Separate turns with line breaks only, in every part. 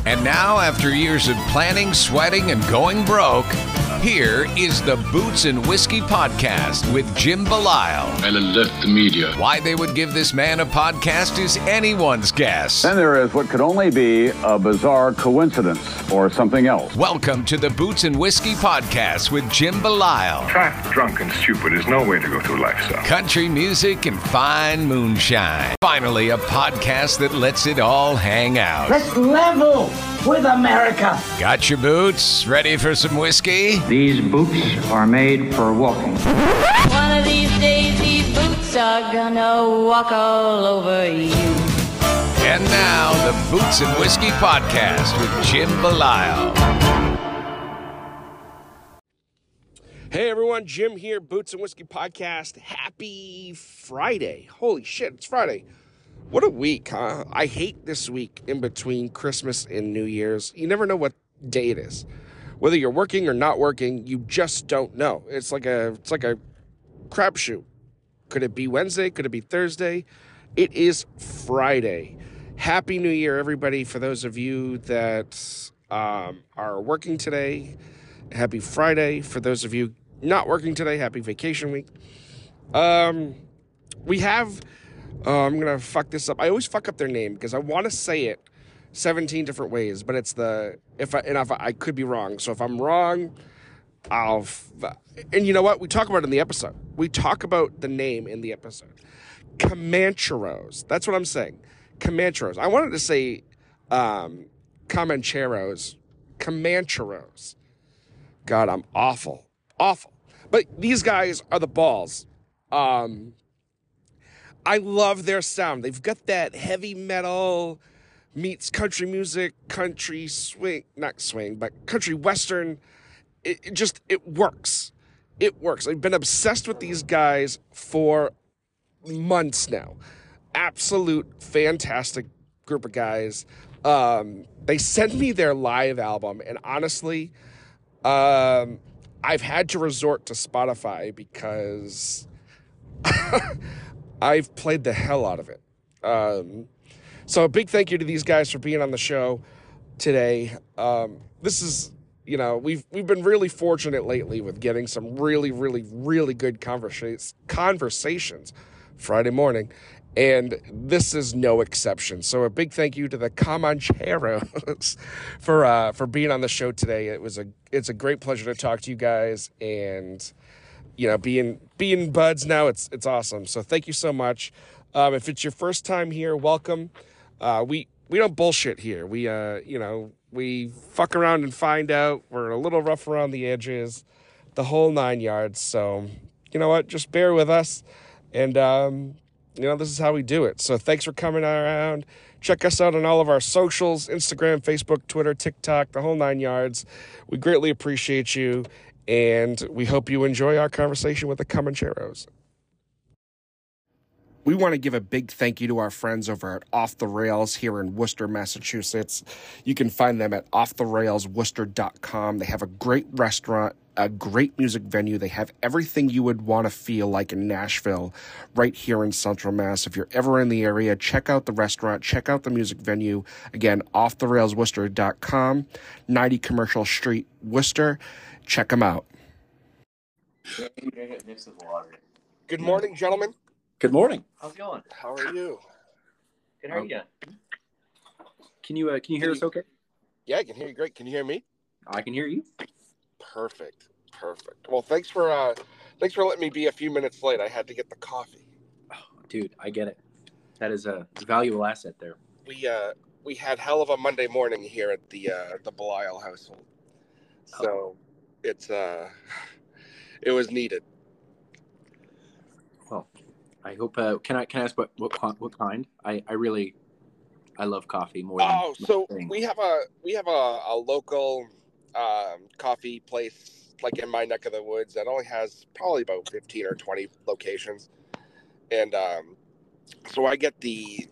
And now, after years of planning, sweating, and going broke, here is the Boots and Whiskey Podcast with Jim Belisle.
And then left the media.
Why they would give this man a podcast is anyone's guess.
Then there is what could only be a bizarre coincidence or something else.
Welcome to the Boots and Whiskey Podcast with Jim Belisle.
Fat, drunk, and stupid is no way to go through life, son.
Country music and fine moonshine. Finally, a podcast that lets it all hang out.
Let's level with America.
Got your boots? Ready for some whiskey?
These boots are made for walking.
One of these days, these boots are gonna walk all over you.
And now, the Boots and Whiskey Podcast with Jim Belisle.
Hey everyone, Jim here, Boots and Whiskey Podcast. Happy Friday. Holy shit, it's Friday. What a week, huh? I hate this week in between Christmas and New Year's. You never know what day it is. Whether you're working or not working, you just don't know. It's like a crapshoot. Could it be Wednesday? Could it be Thursday? It is Friday. Happy New Year, everybody. For those of you that are working today, happy Friday. For those of you not working today, happy vacation week. We have... I'm going to fuck this up. I always fuck up their name because I want to say it 17 different ways, but it's if I could be wrong. So if I'm wrong, and you know what? We talk about it in the episode. We talk about the name in the episode. Comancheros. That's what I'm saying. Comancheros. I wanted to say Comancheros. Comancheros. God, I'm awful. Awful. But these guys are the balls. I love their sound. They've got that heavy metal meets country music, country swing, not swing, but country western. It works. It works. I've been obsessed with these guys for months now. Absolute fantastic group of guys. They sent me their live album, and honestly, I've had to resort to Spotify because I've played the hell out of it. So a big thank you to these guys for being on the show today. This is, we've been really fortunate lately with getting some really, really, really good conversations Friday morning, and this is no exception. So a big thank you to the Comancheros for being on the show today. It's a great pleasure to talk to you guys, and being buds now, it's awesome. So thank you so much. If it's your first time here, welcome. We don't bullshit here. We fuck around and find out. We're a little rough around the edges, the whole 9 yards. So you know what? Just bear with us. And, this is how we do it. So thanks for coming around. Check us out on all of our socials, Instagram, Facebook, Twitter, TikTok, the whole 9 yards. We greatly appreciate you. And we hope you enjoy our conversation with the Comancheros. We want to give a big thank you to our friends over at Off the Rails here in Worcester, Massachusetts. You can find them at offtherailsworcester.com. They have a great restaurant, a great music venue. They have everything you would want to feel like in Nashville right here in Central Mass. If you're ever in the area, check out the restaurant, check out the music venue. Again, offtherailsworcester.com, 90 Commercial Street, Worcester. Check them out. Good morning, gentlemen.
Good morning.
How's it going?
How are you?
Good. How are you?
Can you hear us okay?
Yeah, I can hear you great. Can you hear me?
I can hear you.
Perfect. Well, thanks for letting me be a few minutes late. I had to get the coffee.
Oh, dude, I get it. That is a valuable asset there.
We had hell of a Monday morning here at the Belisle household. So it was needed.
Well, I hope. Can I ask what kind? I love coffee more.
So we have a local coffee place like in my neck of the woods that only has probably about 15 or 20 locations, and so I get the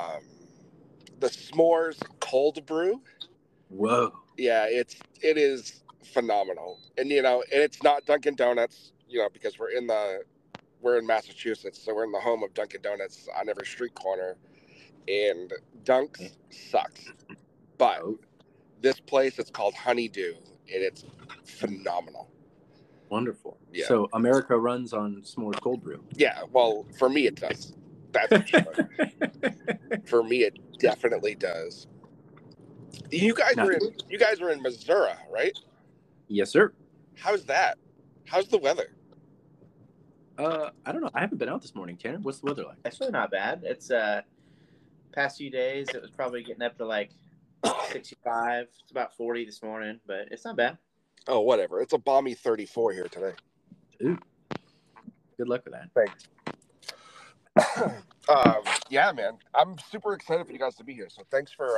s'mores cold brew.
Whoa.
Yeah, it is phenomenal, and it's not Dunkin' Donuts, because we're in Massachusetts, so we're in the home of Dunkin' Donuts on every street corner, and Dunks sucks. But this place. It's called Honeydew, and it's phenomenal.
Wonderful.
Yeah.
So America runs on S'mores cold brew.
Yeah, well, for me it does. That's for sure. For me, it definitely does. You guys were in Missouri, right?
Yes, sir.
How's that? How's the weather?
I don't know. I haven't been out this morning, Tanner. What's the weather like?
It's really not bad. It's past few days it was probably getting up to like 65. It's about 40 this morning, but it's not bad.
Oh, whatever. It's a balmy 34 here today.
Ooh. Good luck with that.
Thanks. Yeah, man. I'm super excited for you guys to be here. So thanks for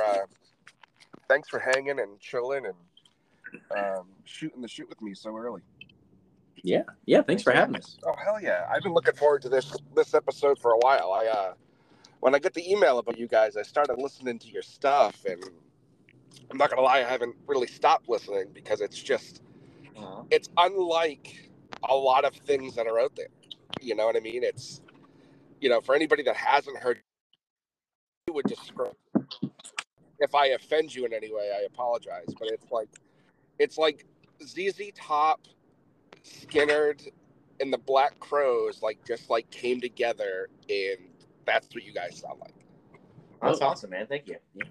hanging and chilling and shooting the shit with me so early.
Yeah. Thanks for having us.
Oh, hell yeah! I've been looking forward to this episode for a while. When I got the email about you guys, I started listening to your stuff, and I'm not gonna lie, I haven't really stopped listening because it's just it's unlike a lot of things that are out there. You know what I mean? It's, you know, for anybody that hasn't heard, you would just scroll. If I offend you in any way, I apologize. But it's like ZZ Top, Skynyrd, and the Black Crowes just came together, and that's what you guys sound like.
That's awesome, man. Thank you. Yeah.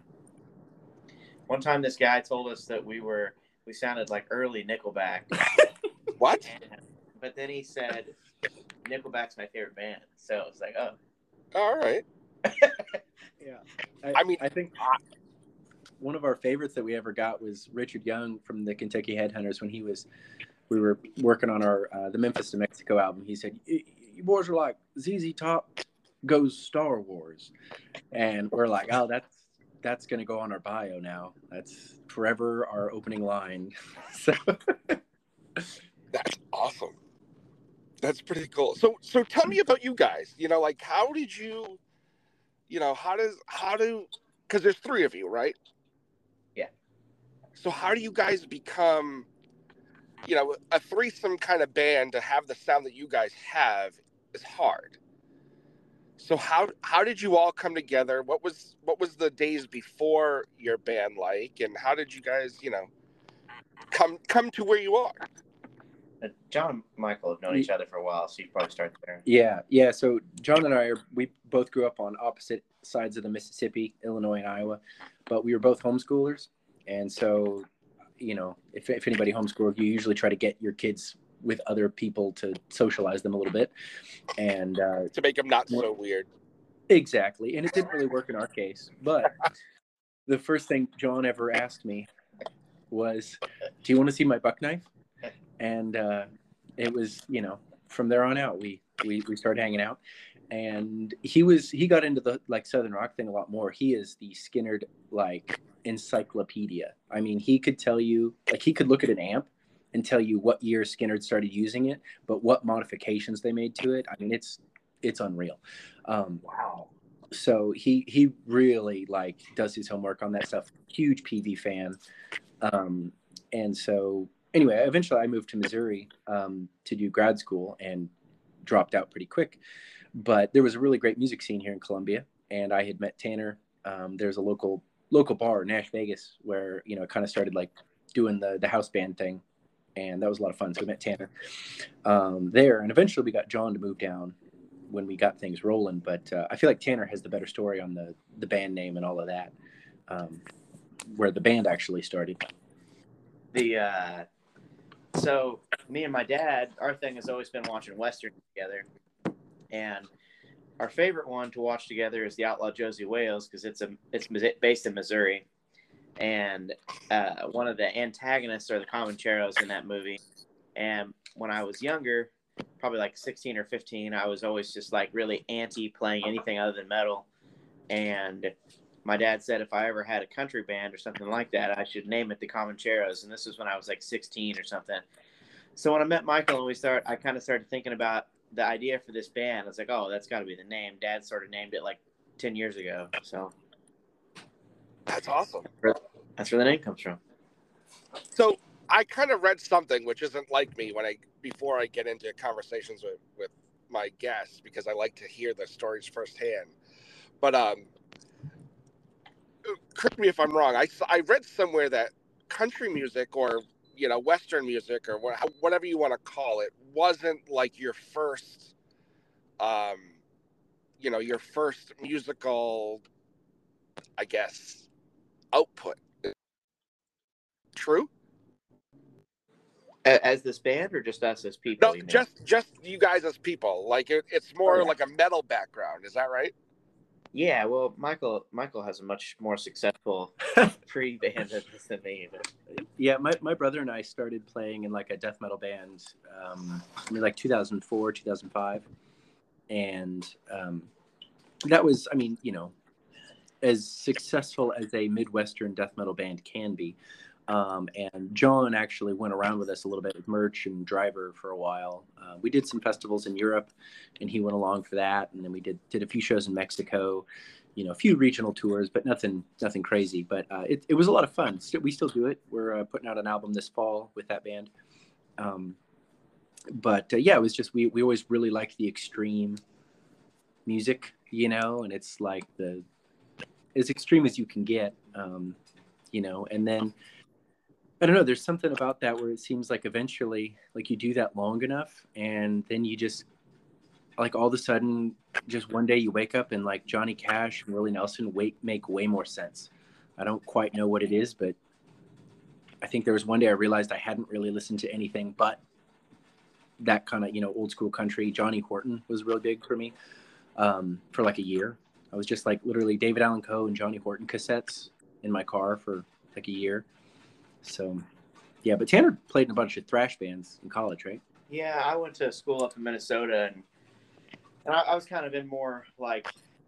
One time, this guy told us that we sounded like early Nickelback.
What?
But then he said, Nickelback's my favorite band. So it's like, oh.
All right.
Yeah. I think one of our favorites that we ever got was Richard Young from the Kentucky Headhunters. When we were working on our the Memphis to Mexico album, he said, you boys are like ZZ Top goes Star Wars. And we're like, oh, that's going to go on our bio now. That's forever our opening line. So
that's awesome. That's pretty cool. So tell me about you guys. You know, how did you, because there's three of you, right?
Yeah.
So how do you guys become, a threesome kind of band? To have the sound that you guys have is hard. So how did you all come together? What was the days before your band like, and how did you guys, come to where you are?
John and Michael have known each other for a while, so you probably start there.
Yeah. So John and we both grew up on opposite sides of the Mississippi, Illinois and Iowa, but we were both homeschoolers. And so, if anybody homeschooled, you usually try to get your kids with other people to socialize them a little bit. And
to make them not so weird.
Exactly. And it didn't really work in our case. But the first thing John ever asked me was, do you want to see my buck knife? And it was, from there on out, we started hanging out, and he got into the Southern rock thing a lot more. He is the Skynyrd encyclopedia. I mean, he could tell you, he could look at an amp and tell you what year Skynyrd started using it, but what modifications they made to it. I mean, it's unreal.
Wow.
So he really does his homework on that stuff. Huge PV fan. And so anyway, eventually I moved to Missouri to do grad school and dropped out pretty quick. But there was a really great music scene here in Columbia, and I had met Tanner. There's a local bar, Nash Vegas, where it kind of started doing the house band thing, and that was a lot of fun. So we met Tanner there, and eventually we got John to move down when we got things rolling. But I feel like Tanner has the better story on the band name and all of that, where the band actually started.
So me and my dad, our thing has always been watching Westerns together, and our favorite one to watch together is the Outlaw Josie Wales, because it's based in Missouri, and one of the antagonists are the Comancheros in that movie. And when I was younger, probably 16 or 15, I was always just really anti playing anything other than metal, and my dad said if I ever had a country band or something like that, I should name it the Comancheros. And this was when I was 16 or something. So when I met Michael and I kind of started thinking about the idea for this band. I was like, oh, that's got to be the name. Dad sort of named it 10 years ago. So
that's awesome.
That's where the name comes from.
So I kind of read something, which isn't like me before I get into conversations with my guests, because I like to hear the stories firsthand. But correct me if I'm wrong. I read somewhere that country music or, you know, Western music or whatever you want to call it wasn't like your first, you know, your first musical, I guess, output. True?
As this band or just us as people?
No, just you guys as people. Like it's more like a metal background. Is that right?
Yeah. Well, Michael has a much more successful pre-band than me. But...
Yeah, my brother and I started playing in like a death metal band, like 2004, 2005, and that was, I mean, you know, as successful as a Midwestern death metal band can be. And John actually went around with us a little bit with merch and driver for a while. We did some festivals in Europe, and he went along for that. And then we did a few shows in Mexico, you know, a few regional tours, but nothing crazy. But it was a lot of fun. We still do it. We're putting out an album this fall with that band. Yeah, it was just we always really liked the extreme music, you know, and it's like as extreme as you can get, you know, and then. I don't know. There's something about that where it seems like eventually, like you do that long enough, and then you just, like all of a sudden, just one day you wake up and like Johnny Cash and Willie Nelson make way more sense. I don't quite know what it is, but I think there was one day I realized I hadn't really listened to anything but that kind of, you know, old school country. Johnny Horton was real big for me for like a year. I was just like literally David Allan Coe and Johnny Horton cassettes in my car for like a year. So, yeah, but Tanner played in a bunch of thrash bands in college, right?
Yeah, I went to school up in Minnesota, and I was kind of in more like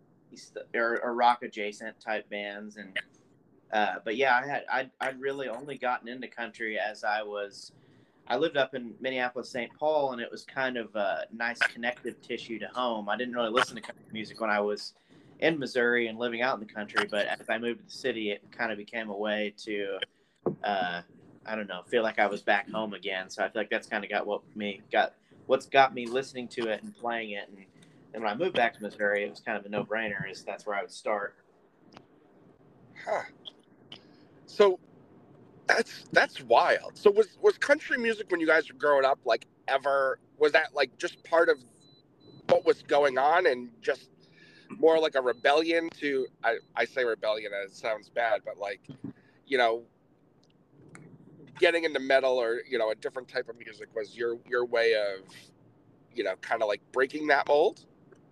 or rock adjacent type bands, and but yeah, I'd really only gotten into country as I lived up in Minneapolis, St. Paul, and it was kind of a nice connective tissue to home. I didn't really listen to country music when I was in Missouri and living out in the country, but as I moved to the city, it kind of became a way to I don't know, feel like I was back home again. So I feel like that's kind of what's got me listening to it and playing it. And when I moved back to Missouri, it was kind of a no-brainer. That's where I would start.
Huh. So that's wild. So was country music when you guys were growing up, like was that like just part of what was going on and just more like a rebellion to, I say rebellion and it sounds bad, but like, you know, getting into metal or, you know, a different type of music was your way of, you know, kind of like breaking that mold?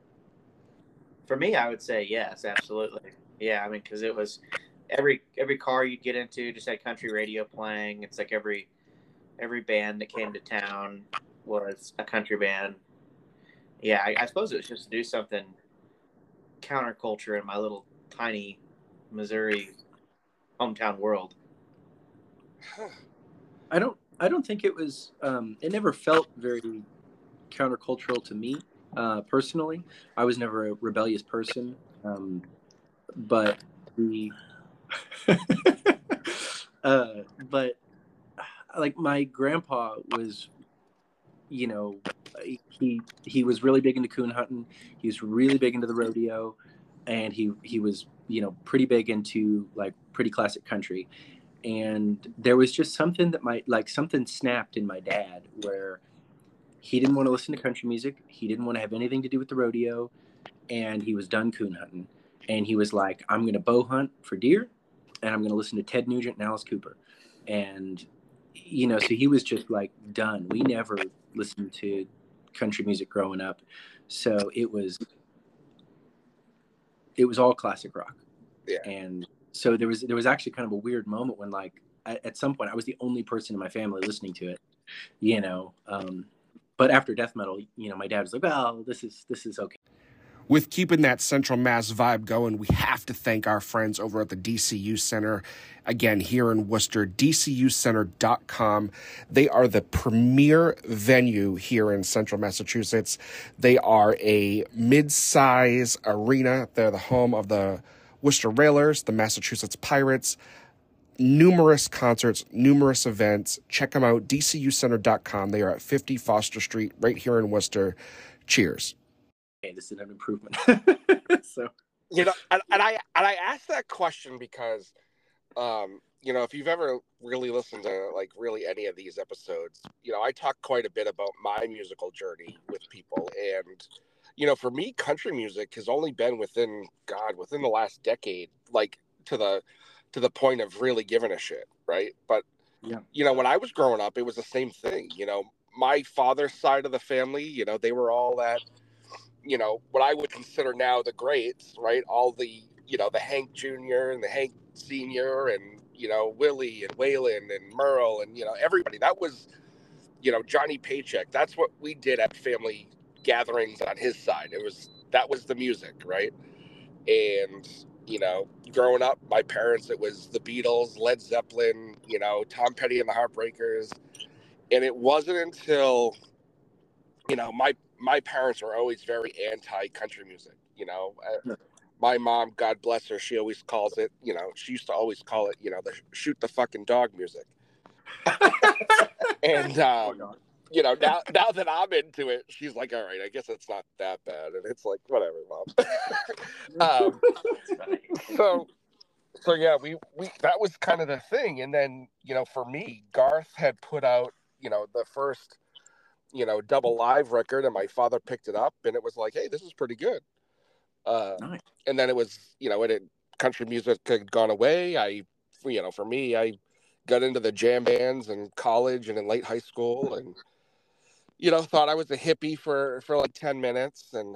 For me, I would say yes, absolutely. Yeah, I mean, because it was every car you'd get into just had country radio playing. It's like every band that came to town was a country band. Yeah, I suppose it was just to do something counterculture in my little tiny Missouri hometown world.
I don't think it was. It never felt very countercultural to me personally. I was never a rebellious person, but but like my grandpa was, you know, he was really big into coon hunting. He was really big into the rodeo, and he was, you know, pretty big into like pretty classic country. And there was just something that something snapped in my dad where he didn't want to listen to country music. He didn't want to have anything to do with the rodeo, and he was done coon hunting. And he was like, I'm going to bow hunt for deer, and I'm going to listen to Ted Nugent and Alice Cooper. And, you know, so he was just like done. We never listened to country music growing up. So it was all classic rock.
Yeah.
And so there was actually kind of a weird moment when, like, at some point I was the only person in my family listening to it, you know. But after death metal, you know, my dad was like, "Well, this is okay."
With keeping that Central Mass vibe going, we have to thank our friends over at the DCU Center. Again, here in Worcester, DCUcenter.com. They are the premier venue here in Central Massachusetts. They are a mid-size arena. They're the home of the Worcester Railers, the Massachusetts Pirates, numerous concerts, numerous events. Check them out, DCUcenter.com. They are at 50 Foster Street, right here in Worcester. Cheers.
Okay, this is an improvement. So,
you know, and I asked that question because, if you've ever really listened to like really any of these episodes, I talk quite a bit about my musical journey with people. And, for me, country music has only been within the last decade, like to the point of really giving a shit. Right. But, when I was growing up, it was the same thing. My father's side of the family, they were all that, what I would consider now the greats, right? All the, the Hank Jr. and the Hank Sr. and, Willie and Waylon and Merle and, everybody. That was, Johnny Paycheck. That's what we did at family gatherings on his side. That was the music, right? And, growing up, my parents, it was the Beatles, Led Zeppelin, Tom Petty and the Heartbreakers. And it wasn't until, my parents were always very anti-country music, My mom, God bless her, she always calls it, she used to always call it, the shoot the fucking dog music. And, now that I'm into it, she's like, all right, I guess it's not that bad. And it's like, whatever, Mom. So yeah, we that was kind of the thing. And then, for me, Garth had put out, the first, double live record, and my father picked it up, and it was like, hey, this is pretty good. Nice. And then it was, country music had gone away. For me, I got into the jam bands in college and in late high school, and, thought I was a hippie for like 10 minutes. And,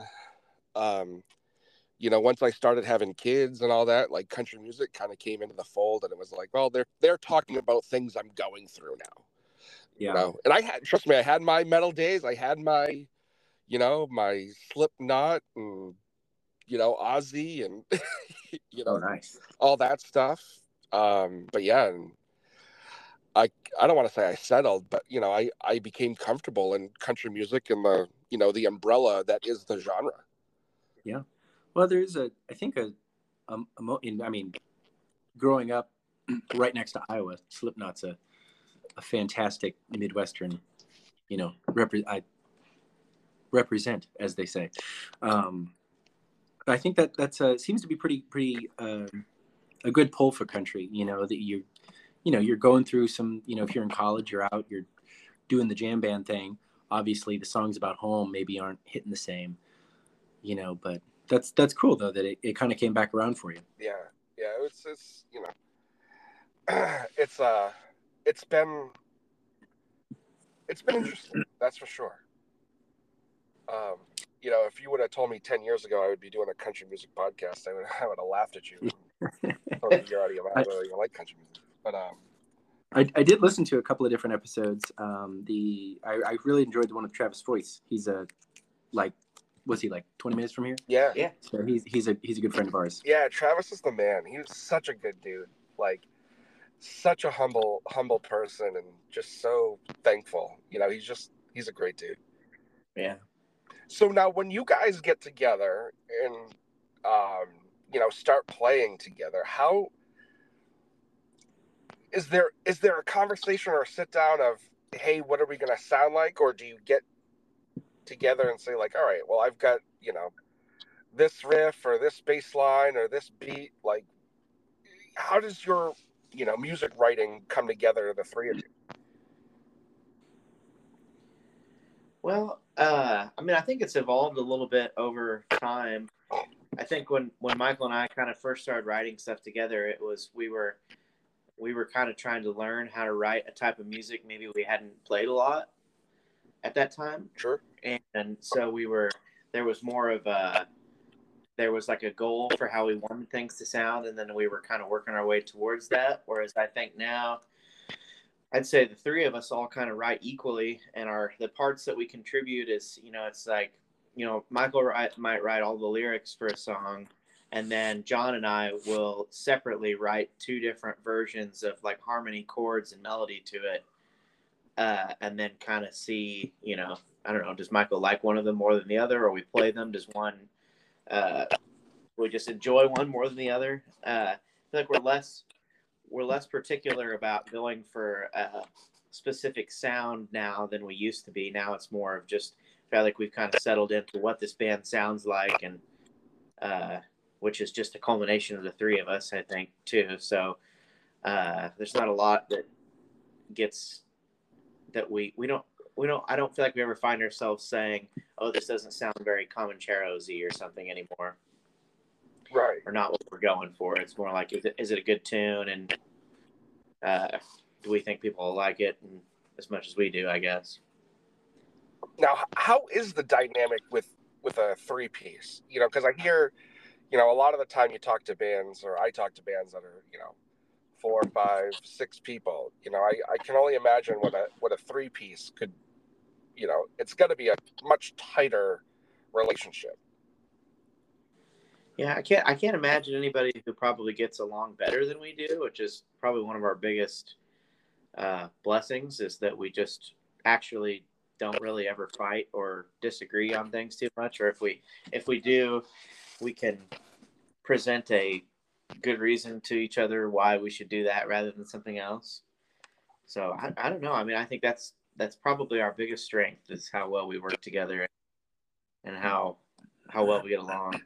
once I started having kids and all that, like country music kind of came into the fold, and it was like, well, they're talking about things I'm going through now. Yeah. And trust me, I had my metal days. I had my, my Slipknot and, Ozzy and, nice. All that stuff. But yeah, and I don't want to say I settled, but, I became comfortable in country music and the, the umbrella that is the genre.
Yeah. Well, there's growing up right next to Iowa, Slipknot's a fantastic Midwestern, I represent, as they say. I think that's seems to be pretty a good pull for country. That you're going through some. If you're in college, you're out, you're doing the jam band thing. Obviously, the songs about home maybe aren't hitting the same. But that's cool though that it kind of came back around for you.
Yeah. It's been interesting, that's for sure. If you would have told me 10 years ago I would be doing a country music podcast, I would have laughed at you. You're already I don't even like country music. But
I did listen to a couple of different episodes. I really enjoyed the one with Travis Voice. He's was he like 20 minutes from here?
Yeah.
So he's a good friend of ours.
Yeah, Travis is the man. He was such a good dude. Like, such a humble person, and just so thankful. He's a great dude.
Yeah.
So now when you guys get together and, start playing together, how is there a conversation or a sit down of, hey, what are we going to sound like? Or do you get together and say like, all right, well, I've got, this riff or this bass line or this beat, like, how does your, music writing come together, the three of you?
Well, I think it's evolved a little bit over time. I think when Michael and I kind of first started writing stuff together, it was we were kind of trying to learn how to write a type of music maybe we hadn't played a lot at that time.
Sure.
And so there was more of there was like a goal for how we wanted things to sound, and then we were kind of working our way towards that. Whereas I think now, I'd say the three of us all kind of write equally, and the parts that we contribute is, it's like, Michael might write all the lyrics for a song, and then John and I will separately write two different versions of like harmony, chords, and melody to it, and then kind of see, I don't know, does Michael like one of them more than the other, or we play them? Does one, we just enjoy one more than the other? I feel like we're less particular about going for a specific sound now than we used to be. Now it's more of just, I feel like we've kind of settled into what this band sounds like, and which is just a culmination of the three of us, I think, too. So there's not a lot that gets that we don't. I don't feel like we ever find ourselves saying, "Oh, this doesn't sound very Comancheros-y or something anymore."
Right.
Or not what we're going for. It's more like, is it a good tune, and do we think people will like it and as much as we do, I guess.
Now, how is the dynamic with a 3-piece? You know, because I hear, you know, a lot of the time you talk to bands, or I talk to bands that are, you know, 4, 5, 6 people. You know, I can only imagine what a 3-piece could, you know, it's got to be a much tighter relationship.
Yeah, I can't imagine anybody who probably gets along better than we do, which is probably one of our biggest blessings, is that we just actually don't really ever fight or disagree on things too much. Or if we do, we can present a good reason to each other why we should do that rather than something else. So I don't know. I mean, I think that's probably our biggest strength, is how well we work together and how well we get along.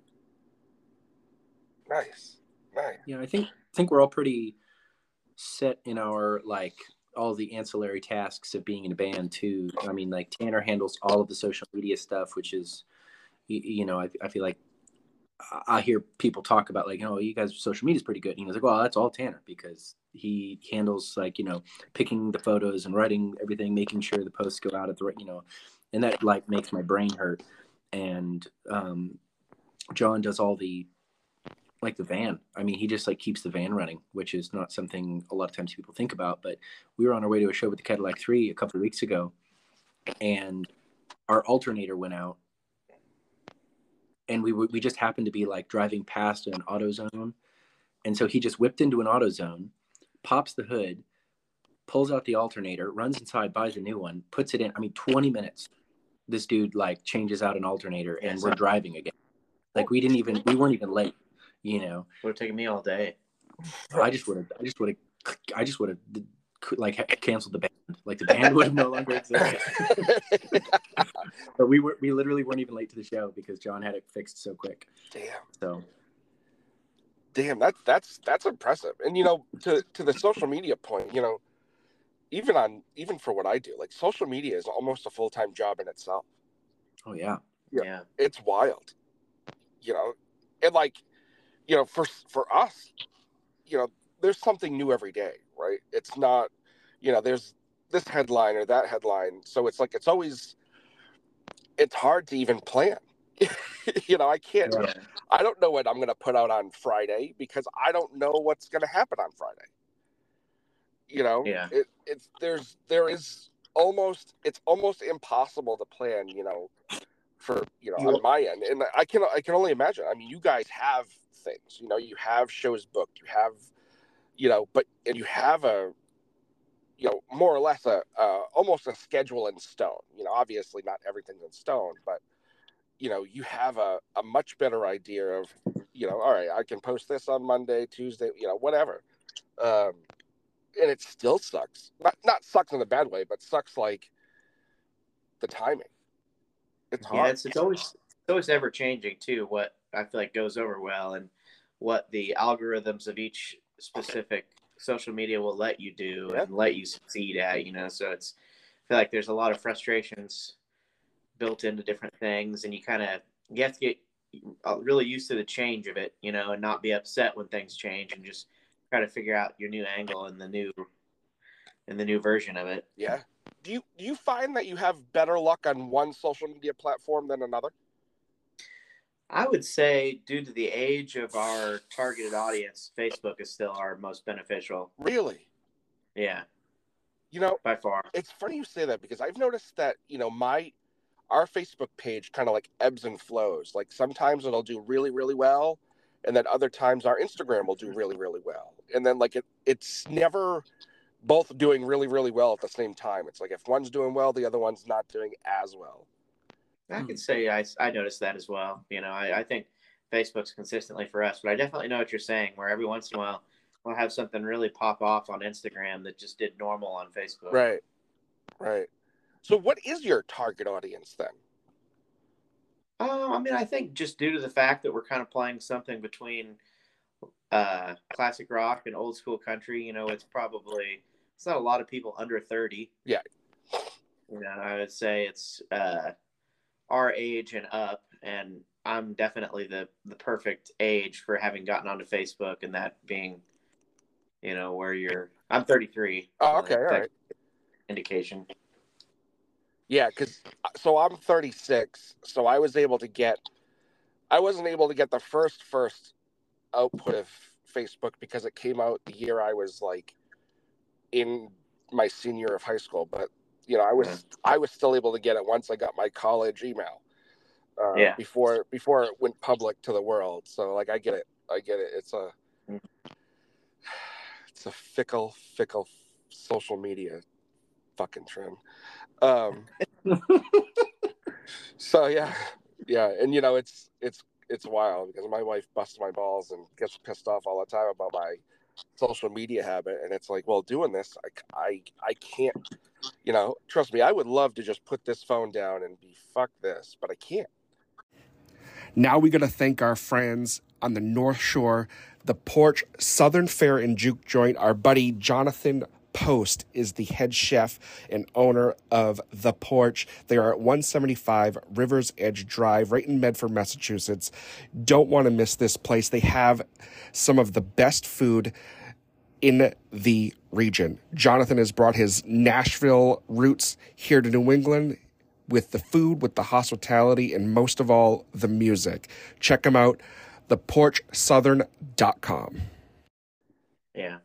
Nice.
Yeah, I think we're all pretty set in our, like, all the ancillary tasks of being in a band too. I mean, like, Tanner handles all of the social media stuff, which is, you know, I feel like I hear people talk about, like, oh, you guys' social media is pretty good. And he was like, well, that's all Tanner, because he handles, like, you know, picking the photos and writing everything, making sure the posts go out at the right, you know, and that, like, makes my brain hurt. And John does all the, like, the van. I mean, he just, like, keeps the van running, which is not something a lot of times people think about. But we were on our way to a show with the Cadillac 3 a couple of weeks ago, and our alternator went out, and we just happened to be, like, driving past an AutoZone, and so he just whipped into an AutoZone, pops the hood, pulls out the alternator, runs inside, buys a new one, puts it in. I mean, 20 minutes. This dude, like, changes out an alternator, and we're driving again. Like, we weren't even late. You know,
would have taken me all day.
I just would have like canceled the band. Like, the band would have no longer existed. But we literally weren't even late to the show because John had it fixed so quick.
Damn, that's impressive. And, you know, to the social media point, you know, even for what I do, like, social media is almost a full-time job in itself.
Oh yeah.
It's wild. You know, and, like, you know, for us, you know, there's something new every day, right? It's not, you know, there's this headline or that headline. So it's like, it's hard to even plan. You know, I don't know what I'm going to put out on Friday because I don't know what's going to happen on Friday. You know, it's almost impossible to plan, you know, for, you know, on my end. And I can only imagine. I mean, you guys have things, you know, you have shows booked, you have, you know, and you have a, you know, more or less almost a schedule in stone. You know, obviously not everything's in stone, but, you know, you have a much better idea of, you know, all right, I can post this on Monday, Tuesday, you know, whatever. And it still sucks. Not sucks in a bad way, but sucks like the timing. It's hard.
Yeah, it's always ever changing too, what I feel like goes over well and what the algorithms of each specific social media will let you do and let you succeed at, you know. So I feel like there's a lot of frustrations built into different things, and you have to get really used to the change of it, you know, and not be upset when things change, and just try to figure out your new angle and the new version of it.
Yeah. Do you find that you have better luck on one social media platform than another?
I would say, due to the age of our targeted audience, Facebook is still our most beneficial.
Really?
Yeah.
You know,
by far.
It's funny you say that, because I've noticed that, you know, our Facebook page kind of like ebbs and flows. Like, sometimes it'll do really, really well, and then other times our Instagram will do really, really well. And then, like, it's never both doing really, really well at the same time. It's like, if one's doing well, the other one's not doing as well.
I can say I noticed that as well. You know, I think Facebook's consistently for us, but I definitely know what you're saying, where every once in a while we'll have something really pop off on Instagram that just did normal on Facebook.
Right. So what is your target audience then?
I mean, I think just due to the fact that we're kind of playing something between classic rock and old school country, it's not a lot of people under 30.
Yeah.
I would say it's our age and up, and I'm definitely the perfect age for having gotten onto Facebook, and that being, where I'm 33.
Oh, okay, all right.
Indication.
Yeah, so I'm 36, so I wasn't able to get the first output of Facebook because it came out the year I was like in my senior year of high school, but I was still able to get it once I got my college email. Before it went public to the world. So like I get it. It's a fickle social media fucking trend. So yeah, and it's wild because my wife busts my balls and gets pissed off all the time about my social media habit, and it's like, well, doing this, I can't, trust me, I would love to just put this phone down and be fuck this, but I can't. Now we got to thank our friends on the North Shore, the Porch Southern Fare and Juke Joint. Our buddy Jonathan Post is the head chef and owner of The Porch. They are at 175 Rivers Edge Drive, right in Medford, Massachusetts. Don't want to miss this place. They have some of the best food in the region. Jonathan has brought his Nashville roots here to New England with the food, with the hospitality, and most of all, the music. Check them out, theporchsouthern.com.
Yeah.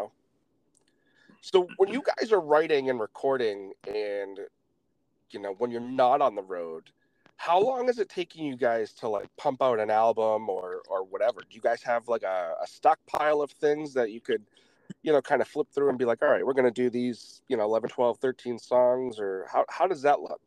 So when you guys are writing and recording and, when you're not on the road, how long is it taking you guys to like pump out an album or whatever? Do you guys have like a stockpile of things that you could, kind of flip through and be like, all right, we're going to do these, 11, 12, 13 songs, or how does that look?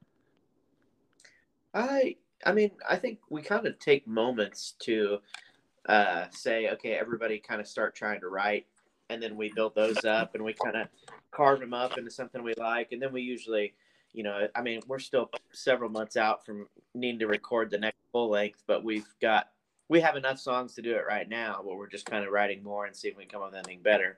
I think we kind of take moments to say, okay, everybody kind of start trying to write, and then we build those up and we kind of carve them up into something we like. And then we usually, we're still several months out from needing to record the next full length, but we have enough songs to do it right now, but we're just kind of writing more and see if we can come up with anything better.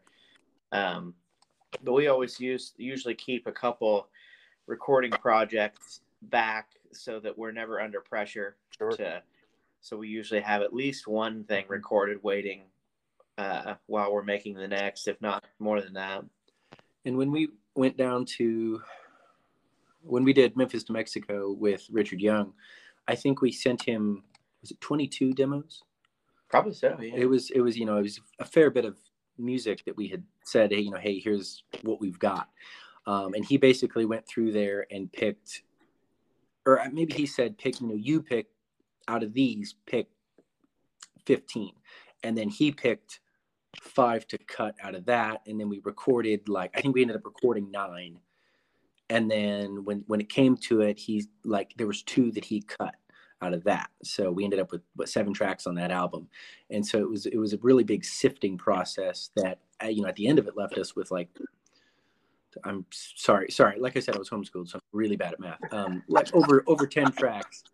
But we always usually keep a couple recording projects back so that we're never under pressure.
Sure.
So we usually have at least one thing recorded waiting while we're making the next, if not more than that.
And when we went down when we did Memphis to Mexico with Richard Young, I think we sent him, was it 22 demos?
Probably so. Yeah.
It was a fair bit of music that we had said, hey, here's what we've got. And he basically went through there and picked, or maybe he said, you pick out of these, pick 15. And then he picked 5 to cut out of that. And then we recorded, I think we ended up recording 9. And then when it came to it, there was 2 that he cut out of that. So we ended up with 7 tracks on that album. And so it was a really big sifting process that, at the end of it left us with I'm sorry. Like I said, I was homeschooled, so I'm really bad at math. Over 10 tracks,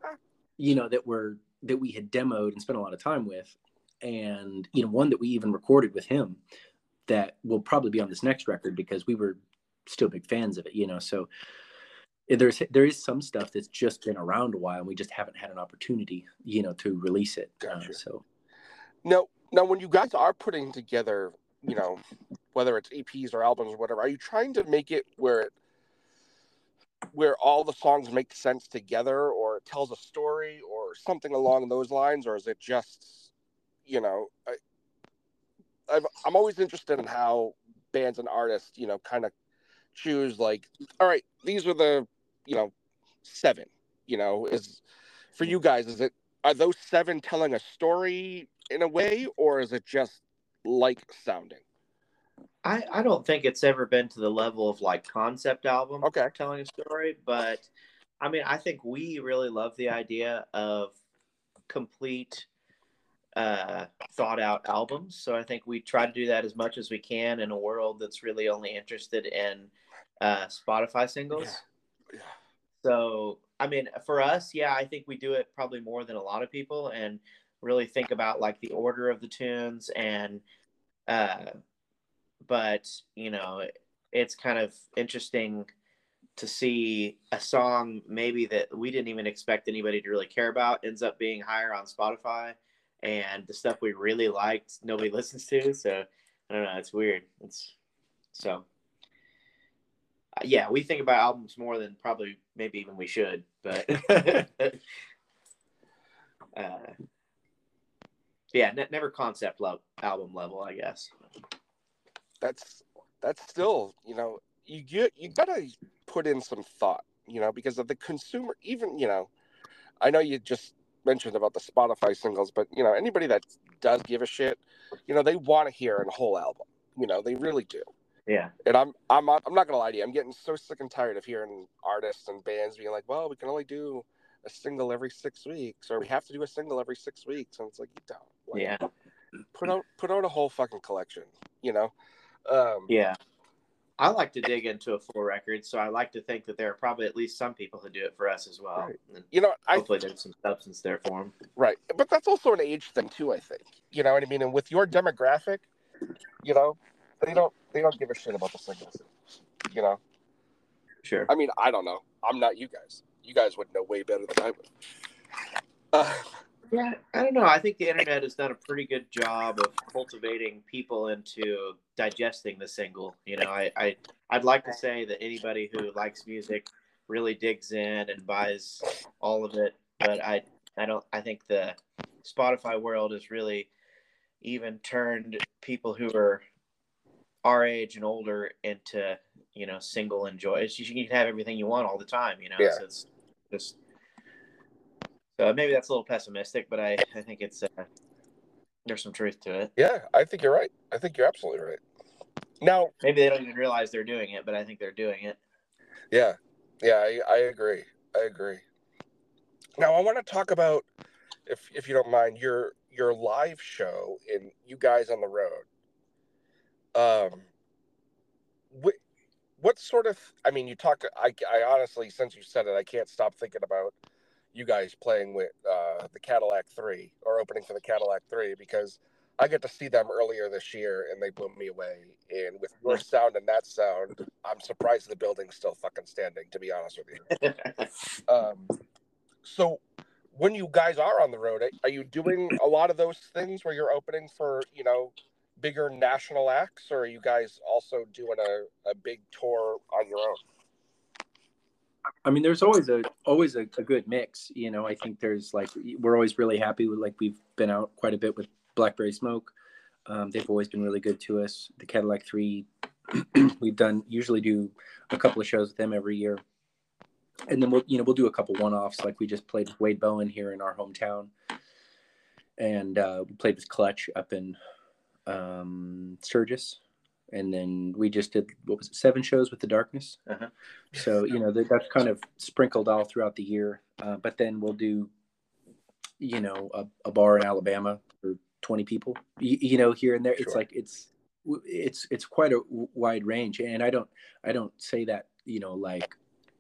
that we had demoed and spent a lot of time with. And, one that we even recorded with him that will probably be on this next record because we were still big fans of it, so there is some stuff that's just been around a while and we just haven't had an opportunity, to release it.
Gotcha.
So
now when you guys are putting together, whether it's EPs or albums or whatever, are you trying to make it where all the songs make sense together, or it tells a story or something along those lines? Or is it just, I'm always interested in how bands and artists, kind of choose all right, these are the, 7, is for you guys, are those 7 telling a story in a way, or is it just sounding?
I don't think it's ever been to the level of concept album telling a story, but I think we really love the idea of complete thought out albums. So I think we try to do that as much as we can in a world that's really only interested in Spotify singles.
Yeah.
So for us, I think we do it probably more than a lot of people, and really think about like the order of the tunes, and but you know, it's kind of interesting to see a song maybe that we didn't even expect anybody to really care about ends up being higher on Spotify, and the stuff we really liked nobody listens to. So I don't know, it's weird. It's so yeah, we think about albums more than probably maybe even we should, but yeah, never concept album level, I guess.
That's still, you know, you gotta put in some thought, you know, because of the consumer. Even, you know, I know you just mentioned about the Spotify singles, but you know, anybody that does give a shit, you know, they want to hear a whole album. You know, they really do.
Yeah.
And I'm not gonna lie to you, I'm getting so sick and tired of hearing artists and bands being like, well, we can only do a single every 6 weeks, or we have to do a single every 6 weeks, and it's like, you don't. Like,
Yeah.
Put out a whole fucking collection, you know.
Yeah. I like to dig into a full record, so I like to think that there are probably at least some people who do it for us as well.
Right. You know,
hopefully there's some substance there for them.
Right, but that's also an age thing too, I think. You know what I mean? And with your demographic, you know, they don't give a shit about the singles. You know.
Sure.
I mean, I don't know. I'm not you guys. You guys would know way better than I would.
Yeah, I don't know. I think the internet has done a pretty good job of cultivating people into digesting the single. You know, I'd like to say that anybody who likes music really digs in and buys all of it, but I don't. I think the Spotify world has really even turned people who are our age and older into, you know, single enjoyers. You can have everything you want all the time. You know,
yeah.
So it's just. So maybe that's a little pessimistic, but I think it's there's some truth to it.
Yeah, I think you're right. I think you're absolutely right. Now,
maybe they don't even realize they're doing it, but I think they're doing it.
Yeah, I agree. Now, I want to talk about, if you don't mind, your live show and you guys on the road. What sort of? I mean, you talked. I honestly, since you said it, I can't stop thinking about you guys playing with the Cadillac 3 or opening for the Cadillac 3, because I get to see them earlier this year and they blew me away. And with your sound and that sound, I'm surprised the building's still fucking standing, to be honest with you. So when you guys are on the road, are you doing a lot of those things where you're opening for, you know, bigger national acts, or are you guys also doing a big tour on your own?
I mean, there's always a good mix. You know, I think there's like, we're always really happy with, like, we've been out quite a bit with Blackberry Smoke. They've always been really good to us. The Cadillac 3, we've usually do a couple of shows with them every year. And then we'll do a couple one-offs. Like we just played with Wade Bowen here in our hometown. And we played with Clutch up in Sturgis. And then we just did, 7 shows with The Darkness.
Uh-huh.
So, you know, that's kind of sprinkled all throughout the year. But then we'll do, you know, a bar in Alabama for 20 people, you know, here and there. Sure. It's like, it's quite a wide range. And I don't say that, you know, like,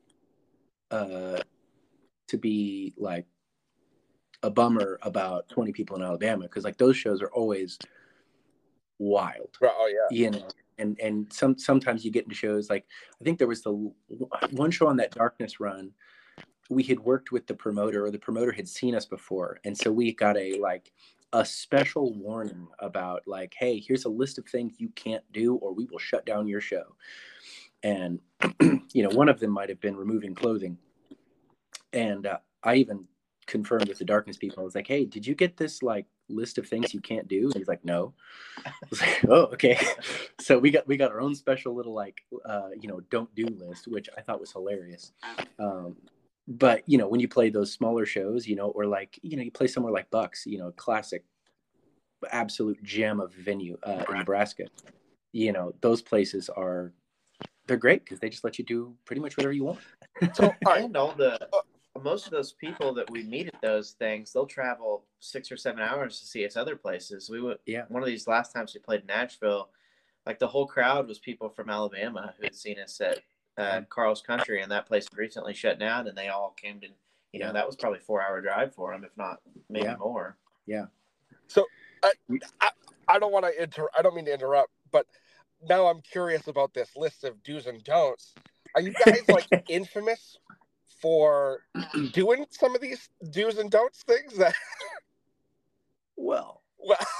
to be like a bummer about 20 people in Alabama. 'Cause like those shows are always wild.
Oh yeah.
You know, and sometimes you get into shows like, I think there was the one show on that Darkness run, we had worked with the promoter, or the promoter had seen us before, and so we got a special warning about like, hey, here's a list of things you can't do or we will shut down your show. And you know, one of them might have been removing clothing, and I even confirmed with the Darkness people. I was like, hey, did you get this like list of things you can't do? And he's like, no. I was like, oh, okay. So we got our own special little like you know, don't do list, which I thought was hilarious. But you know, when you play those smaller shows, you know, or like, you know, you play somewhere like Bucks, you know, classic, absolute gem of venue in Nebraska, you know, those places they're great because they just let you do pretty much whatever you want.
So, and most of those people that we meet at those things, they'll travel 6 or 7 hours to see us other places. We went, one of these last times we played in Nashville, like the whole crowd was people from Alabama who had seen us at Carl's Country, and that place recently shut down, and they all came to, you know, that was probably a 4-hour drive for them, if not maybe more.
Yeah.
So I don't want to I don't mean to interrupt, but now I'm curious about this list of do's and don'ts. Are you guys like infamous for doing some of these do's and don'ts things that?
Well.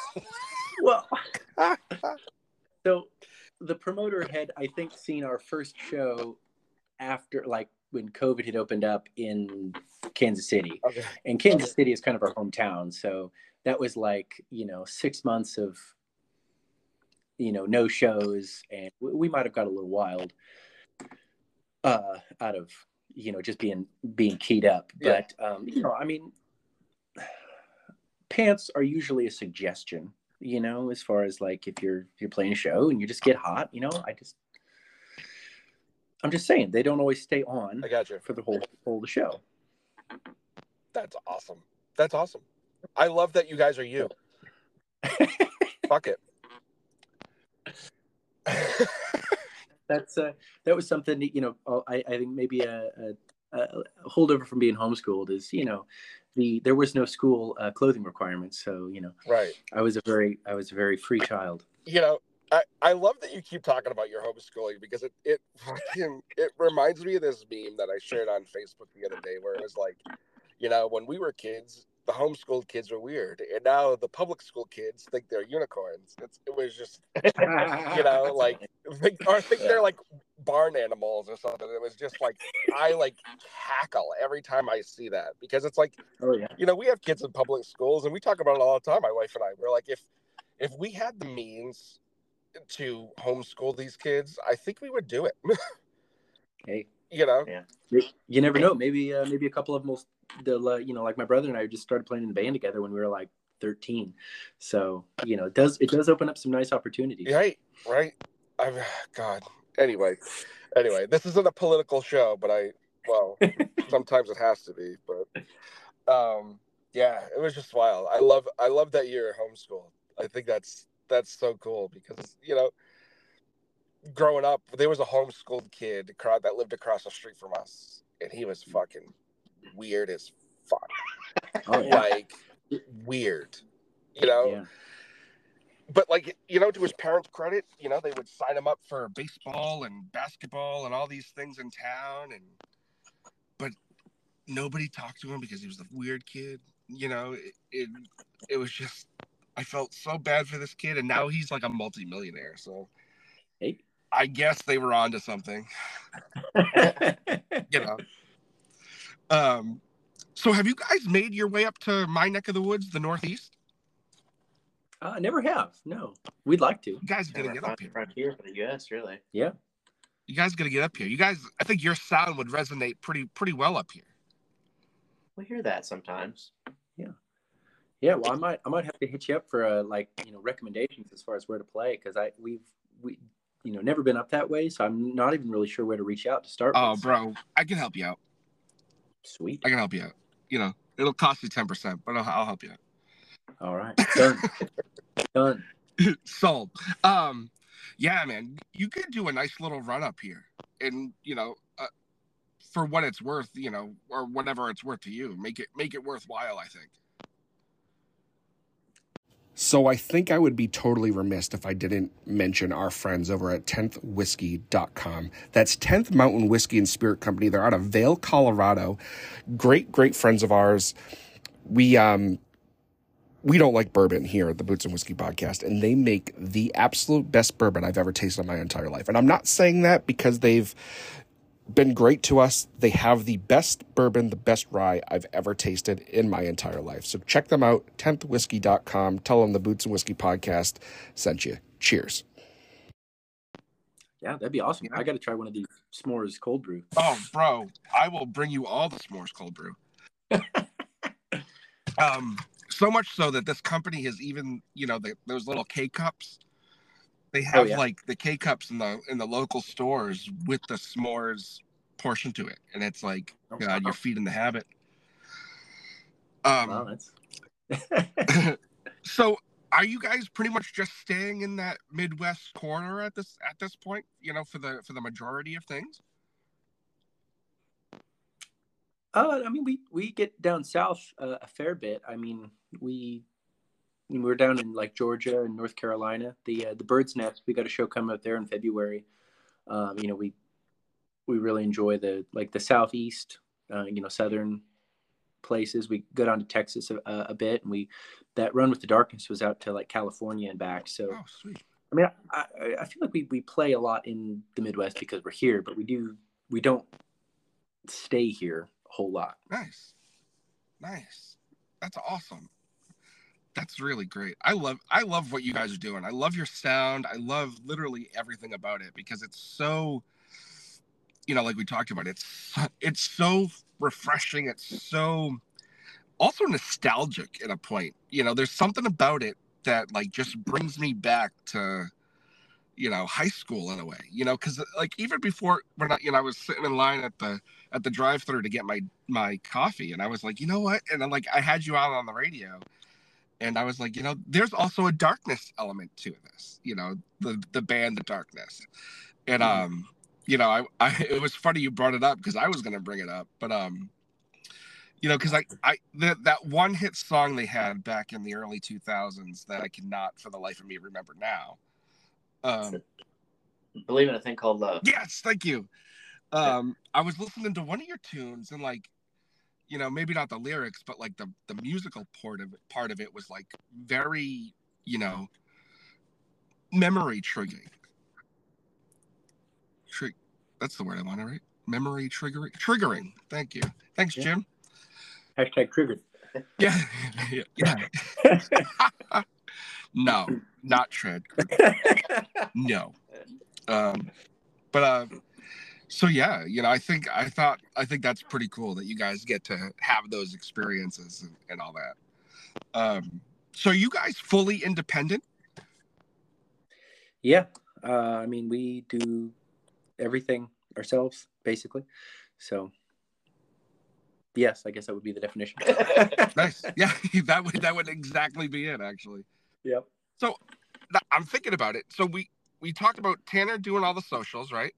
So the promoter had, I think, seen our first show after, like, when COVID had opened up in Kansas City.
Okay.
And Kansas City is kind of our hometown. So that was like, 6 months of, no shows. And we might have got a little wild out of, just being keyed up.
Yeah.
But, I mean, pants are usually a suggestion, as far as like if you're playing a show and you just get hot, I'm just saying they don't always stay on.
I got you.
For the whole of the show.
That's awesome. That's awesome. I love that you guys are you. Fuck it.
That was something that, I think maybe a holdover from being homeschooled is, there was no school clothing requirements. So,
right.
I was a very free child.
I love that you keep talking about your homeschooling because it reminds me of this meme that I shared on Facebook the other day where it was like, when we were kids, the homeschooled kids were weird, and now the public school kids think they're unicorns. It was just, think they're like barn animals or something. It was just like I like cackle every time I see that because it's like,
oh yeah,
we have kids in public schools and we talk about it all the time. My wife and I, we're like, if we had the means to homeschool these kids, I think we would do it.
Hey,
yeah.
You never know. Maybe a couple of them will, like my brother and I just started playing in the band together when we were like 13. So, it does open up some nice opportunities.
Right. God. Anyway, this isn't a political show, but sometimes it has to be, but yeah, it was just wild. I love that you're homeschooled. I think that's so cool because, growing up, there was a homeschooled kid that lived across the street from us, and he was fucking weird as fuck.
Oh, yeah.
Like, weird, Yeah. But, like, to his parents' credit, they would sign him up for baseball and basketball and all these things in town, but nobody talked to him because he was the weird kid. It was just, I felt so bad for this kid, and now he's like a multimillionaire. So,
hey,
I guess they were onto something. So have you guys made your way up to my neck of the woods, the Northeast?
I never have. No, we'd like to.
You guys got to get up here.
Frontier for the U.S., really.
Yeah.
You guys got to get up here. You guys, I think your sound would resonate pretty well up here.
We hear that sometimes.
Yeah. Well, I might have to hit you up for recommendations as far as where to play because we never been up that way, so I'm not even really sure where to reach out to start.
Oh, bro, I can help you out.
Sweet.
I can help you out. It'll cost you 10%, but I'll help you out.
All right. Done.
Sold. Yeah, man, you could do a nice little run up here, and for what it's worth, or whatever it's worth to you, make it worthwhile. I think. So I think I would be totally remiss if I didn't mention our friends over at 10thwhiskey.com. That's 10th Mountain Whiskey and Spirit Company. They're out of Vail, Colorado. Great friends of ours. We don't like bourbon here at the Boots and Whiskey Podcast, and they make the absolute best bourbon I've ever tasted in my entire life. And I'm not saying that because they've been great to us. They have the best bourbon, the best rye I've ever tasted in my entire life. So check them out, 10thwhiskey.com. Tell them the Boots and Whiskey Podcast sent you. Cheers.
Yeah, that'd be awesome. I got to try one of these s'mores cold brew.
Oh, bro, I will bring you all the s'mores cold brew. So much so that this company has even, those little K-cups. They have like the K-cups in the local stores with the s'mores portion to it, and it's like, God, you're feeding the habit.
Wow, that's...
So, are you guys pretty much just staying in that Midwest corner at this point? For the majority of things.
I mean, we get down south a fair bit. I mean, we we're down in like Georgia and North Carolina. The Bird's Nest, we got a show coming up there in February. We really enjoy the Southeast, Southern places. We go down to Texas a bit, and that Run with the Darkness was out to like California and back. So,
sweet.
I mean, I feel like we play a lot in the Midwest because we're here, but we don't stay here a whole lot.
Nice. That's awesome. That's really great. I love what you guys are doing. I love your sound. I love literally everything about it because it's so, like we talked about, it's so refreshing. It's so also nostalgic at a point. There's something about it that like just brings me back to, high school in a way, because like even before when I was sitting in line at the drive-thru to get my coffee, and I was like, you know what? And then like I had you out on the radio, and I was like, there's also a darkness element to this, the band The Darkness. And it was funny you brought it up because I was gonna bring it up, but because that one hit song they had back in the early 2000s that I cannot for the life of me remember now.
Believe in a Thing Called Love.
Yes, thank you. I was listening to one of your tunes and like, maybe not the lyrics, but like the musical part of it was like very, memory triggering. That's the word I want, right? Memory triggering. Thank you. Thanks, Jim.
Hashtag triggered.
Yeah. No, not tread. No. So yeah, I think that's pretty cool that you guys get to have those experiences and all that. So are you guys fully independent?
Yeah. I mean, we do everything ourselves, basically. So yes, I guess that would be the definition.
Nice. Yeah, that would exactly be it, actually.
Yep.
So I'm thinking about it. So we talked about Tanner doing all the socials, right?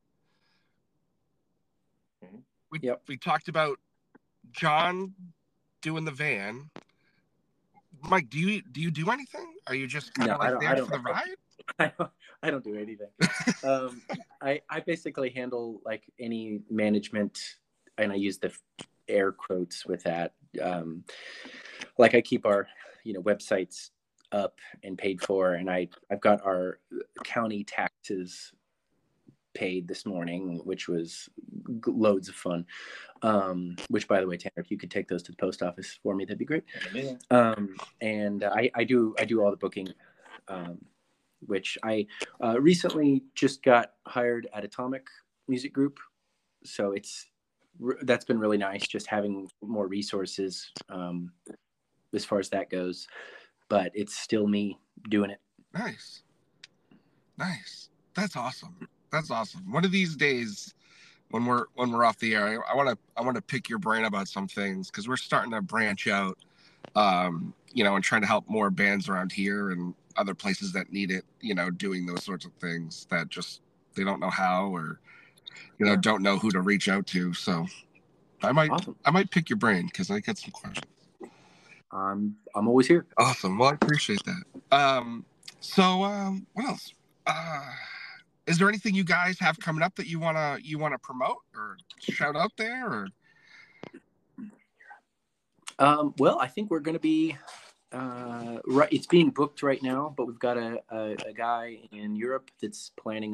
We talked about John doing the van. Mike, do you do anything? Are you just kind of there for the ride?
I don't do anything. I basically handle like any management, and I use the air quotes with that. Like I keep our websites up and paid for, and I've got our county taxes paid this morning, which was loads of fun. Which, by the way, Tanner, if you could take those to the post office for me, that'd be great. And I do all the booking, which I recently just got hired at Atomic Music Group, so that's been really nice, just having more resources as far as that goes. But it's still me doing it.
Nice. That's awesome. One of these days, when we're off the air, I want to pick your brain about some things because we're starting to branch out, and trying to help more bands around here and other places that need it. Doing those sorts of things that just they don't know how or don't know who to reach out to. So I might pick your brain because I got some questions.
I'm always here.
Awesome. Well, I appreciate that. So what else? Is there anything you guys have coming up that you wanna promote or shout out there? Or
well, I think we're going to be right. It's being booked right now, but we've got a guy in Europe that's planning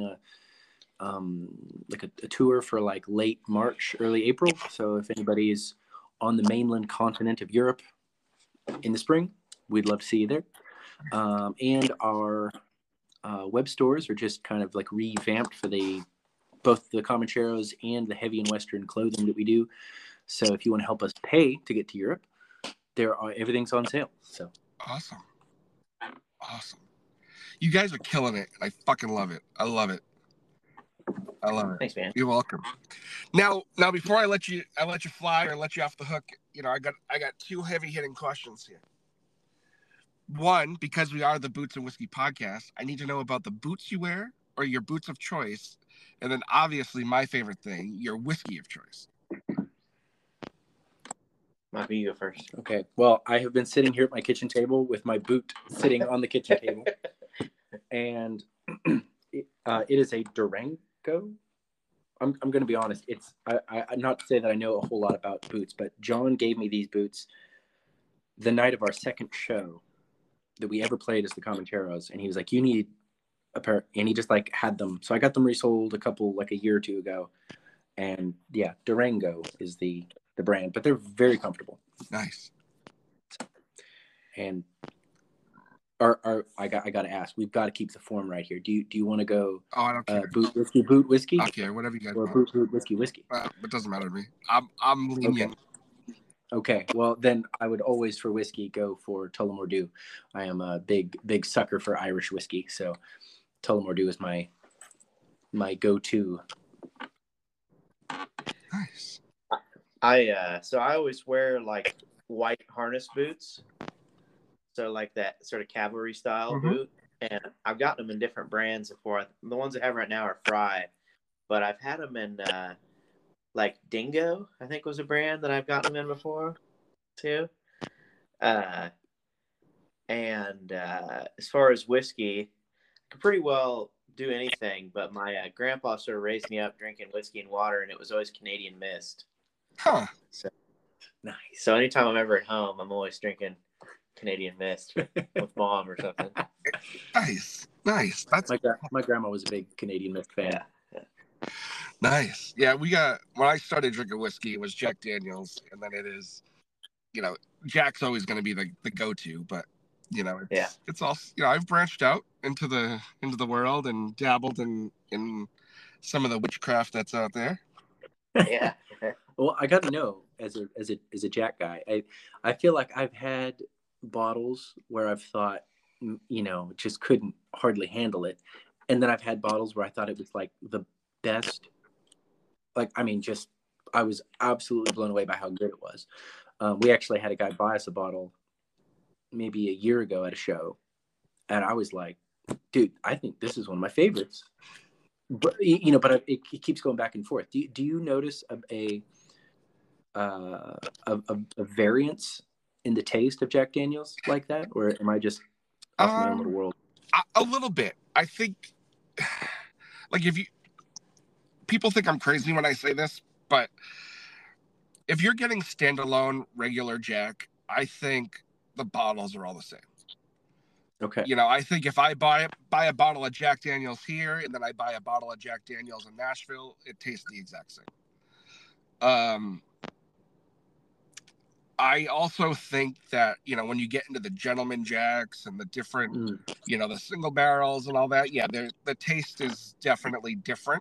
a tour for like late March, early April. So if anybody is on the mainland continent of Europe in the spring, we'd love to see you there. And our web stores are just kind of like revamped for both the Comancheros and the heavy and Western clothing that we do. So if you want to help us pay to get to Europe, everything's on sale. So
awesome. You guys are killing it. I fucking love it. I love it.
Thanks, man.
You're welcome. Now before I let you fly or let you off the hook, I got two heavy hitting questions here. One, because we are the Boots and Whiskey podcast, I need to know about the boots you wear or your boots of choice. And then obviously my favorite thing, your whiskey of choice.
Might be you go first.
Okay. Well, I have been sitting here at my kitchen table with my boot sitting on the kitchen table, and it is a Durango. I'm going to be honest. It's I'm not to say that I know a whole lot about boots, but John gave me these boots the night of our second show that we ever played as the Commenteros, and he was like, "You need a pair," and he just like had them. So I got them resold a year or two ago, and yeah, Durango is the brand, but they're very comfortable.
Nice.
And I got to ask, we've got to keep the form right here. Do you want to go?
Oh, I don't care.
Boot whiskey.
I care, whatever you guys
or
want.
boot whiskey.
It doesn't matter to me. I'm lenient.
Okay. Well, then I would always for whiskey go for Tullamore Dew. I am a big sucker for Irish whiskey, so Tullamore Dew is my go-to.
Nice.
I always wear like white harness boots, so like that sort of cavalry style boot, and I've gotten them in different brands before. The ones I have right now are Fry, but I've had them in like Dingo, I think was a brand that I've gotten them in before too. And as far as whiskey, I could pretty well do anything, but my grandpa sort of raised me up drinking whiskey and water, and it was always Canadian Mist.
Huh.
So
Nice.
So anytime I'm ever at home, I'm always drinking Canadian Mist with Mom or something.
Nice. That's
my grandma was a big Canadian Mist fan.
Yeah.
nice. Yeah, when I started drinking whiskey, it was Jack Daniels, and then it is, Jack's always going to be the go-to, but it's all, I've branched out into the world and dabbled in some of the witchcraft that's out there.
Yeah.
Well, I got to know, as a Jack guy, I feel like I've had bottles where I've thought, just couldn't hardly handle it, and then I've had bottles where I thought it was like the best. Like, I mean, I was absolutely blown away by how good it was. We actually had a guy buy us a bottle maybe a year ago at a show, and I was like, dude, I think this is one of my favorites. But it keeps going back and forth. Do you notice a variance in the taste of Jack Daniels like that, or am I just off my own little world?
A little bit. I think, like, people think I'm crazy when I say this, but if you're getting standalone regular Jack, I think the bottles are all the same.
Okay.
I think if I buy a bottle of Jack Daniels here and then I buy a bottle of Jack Daniels in Nashville, it tastes the exact same. I also think that, when you get into the Gentleman Jacks and the different, the single barrels and all that, the taste is definitely different.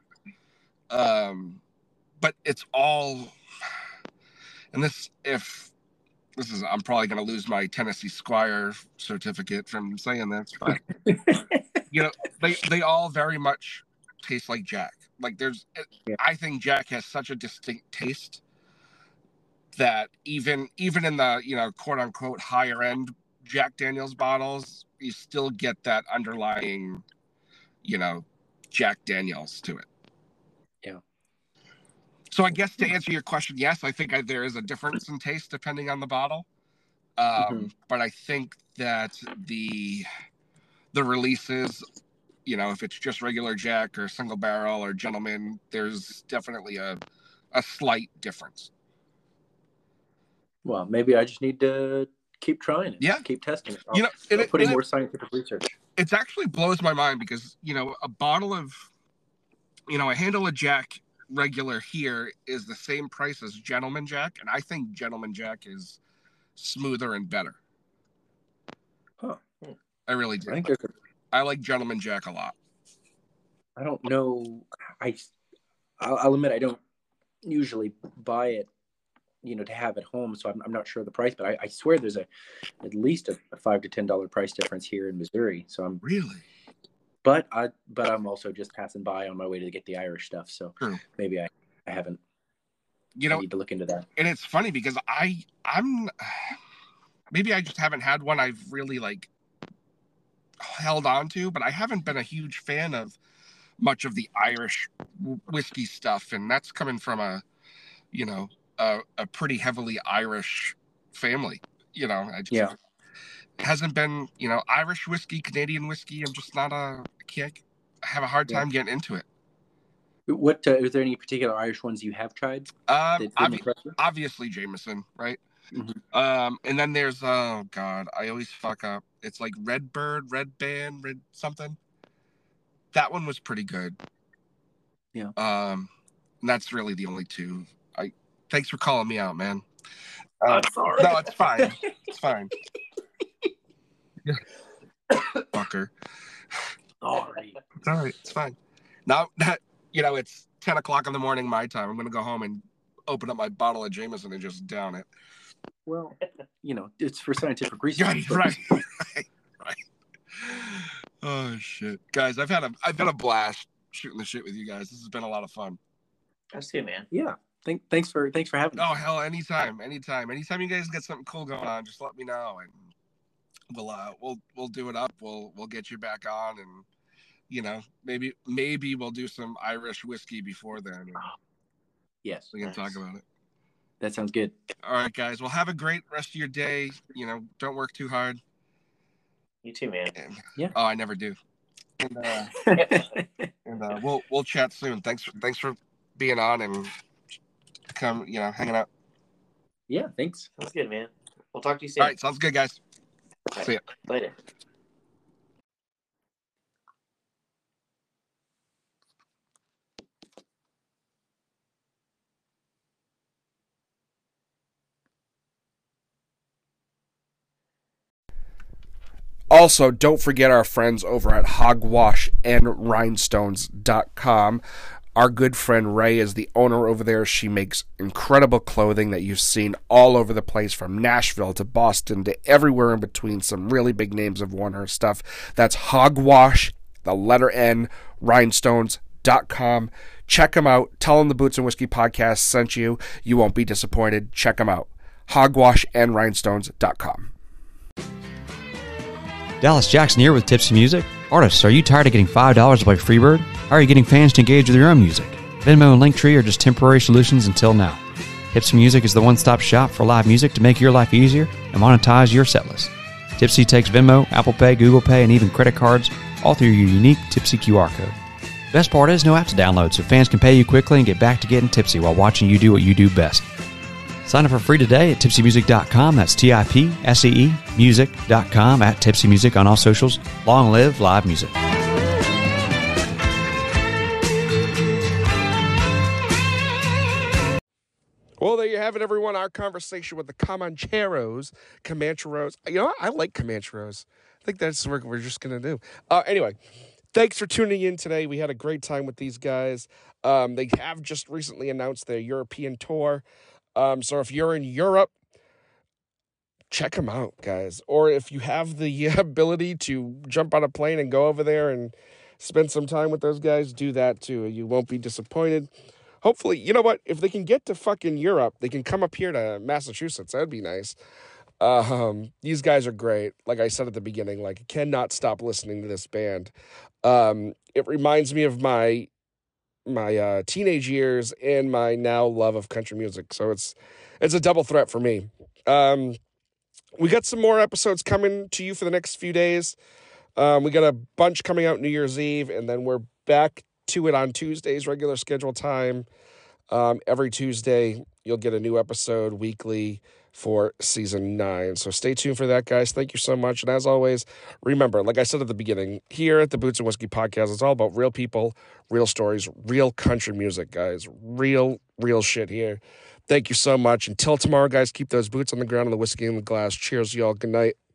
But it's all, and I'm probably going to lose my Tennessee Squire certificate from saying this, but they all very much taste like Jack. Like I think Jack has such a distinct taste that even in the quote unquote higher end Jack Daniels bottles, you still get that underlying Jack Daniels to it.
Yeah.
So I guess to answer your question, yes, I think there is a difference in taste depending on the bottle. But I think that the releases, if it's just regular Jack or single barrel or Gentleman, there's definitely a slight difference.
Well, maybe I just need to keep trying it.
Yeah.
Keep testing it.
I'll
put in more scientific research.
It actually blows my mind because, a bottle of, a handle of Jack regular here is the same price as Gentleman Jack, and I think Gentleman Jack is smoother and better.
Huh.
I really do. I like Gentleman Jack a lot.
I don't know. I'll admit I don't usually buy it, to have at home, so I'm not sure of the price, but I swear there's at least a $5 to $10 price difference here in Missouri. So I'm
really.
But I'm also just passing by on my way to get the Irish stuff, so maybe I haven't. I need to look into that.
And it's funny because I'm maybe I just haven't had one I've really held on to, but I haven't been a huge fan of much of the Irish whiskey stuff, and that's coming from a a pretty heavily Irish family. You know, hasn't been, you know, Irish whiskey, Canadian whiskey. I'm just not I have a hard time getting into it.
What is there any particular Irish ones you have tried?
Obviously Jameson, right? Mm-hmm. And then there's oh god, I always fuck up. It's like Redbird, Red Band, Red something. That one was pretty good.
Yeah.
And that's really the only two. Thanks for calling me out, man.
Sorry.
No, it's fine. It's fine. Fucker.
Sorry.
It's all right. It's fine. Now that you know it's 10 o'clock in the morning my time, I'm gonna go home and open up my bottle of Jameson and just down it.
Well, you know, it's for scientific research.
Right. Oh shit, guys! I've had a blast shooting the shit with you guys. This has been a lot of fun.
Us too, man.
Yeah. Thanks for having me.
Oh hell, anytime you guys get something cool going on, just let me know and we'll do it up. We'll get you back on, and you know, maybe we'll do some Irish whiskey before then.
Yes,
we can talk about it.
That sounds good.
All right, guys. Well, have a great rest of your day. You know, don't work too hard.
You too, man.
Yeah.
Oh, I never do. And we'll chat soon. Thanks for being on and hanging out.
Yeah, thanks.
Sounds good, man. We'll talk to you soon.
All right, sounds good, guys. See ya.
Later.
Also, don't forget our friends over at hogwashandrhinestones.com. Our good friend Ray is the owner over there. She makes incredible clothing that you've seen all over the place, from Nashville to Boston to everywhere in between. Some really big names have worn her stuff. That's Hogwash, the letter N, rhinestones.com. Check them out. Tell them the Boots and Whiskey podcast sent you. You won't be disappointed. Check them out. Hogwashandrhinestones.com.
Dallas Jackson here with Tipsy Music. Artists, are you tired of getting $5 to play Freebird? How are you getting fans to engage with your own music? Venmo and Linktree are just temporary solutions until now. Tipsy Music is the one-stop shop for live music to make your life easier and monetize your setlist. Tipsy takes Venmo, Apple Pay, Google Pay, and even credit cards, all through your unique Tipsy QR code. Best part is no app to download, so fans can pay you quickly and get back to getting tipsy while watching you do what you do best. Sign up for free today at tipsymusic.com. That's TIPSEE music.com, at Tipsy Music on all socials. Long live live music.
Well, there you have it, everyone. Our conversation with the Comancheros. You know what? I like Comancheros. I think that's what we're just going to do. Anyway, thanks for tuning in today. We had a great time with these guys. They have just recently announced their European tour. So if you're in Europe, check them out, guys. Or if you have the ability to jump on a plane and go over there and spend some time with those guys, do that too. You won't be disappointed. Hopefully, you know what? If they can get to fucking Europe, they can come up here to Massachusetts. That'd be nice. These guys are great. Like I said at the beginning, like, I cannot stop listening to this band. It reminds me of my teenage years and my now love of country music. So it's a double threat for me. We got some more episodes coming to you for the next few days. We got a bunch coming out New Year's Eve, and then we're back to it on Tuesdays, regular schedule time. Every Tuesday, you'll get a new episode weekly for season 9. So stay tuned for that, guys. Thank you so much. And as always, remember, like I said at the beginning, here at the Boots and Whiskey podcast, it's all about real people, real stories, real country music, guys. Real shit here. Thank you so much. Until tomorrow, guys, keep those boots on the ground and the whiskey in the glass. Cheers, y'all. Good night.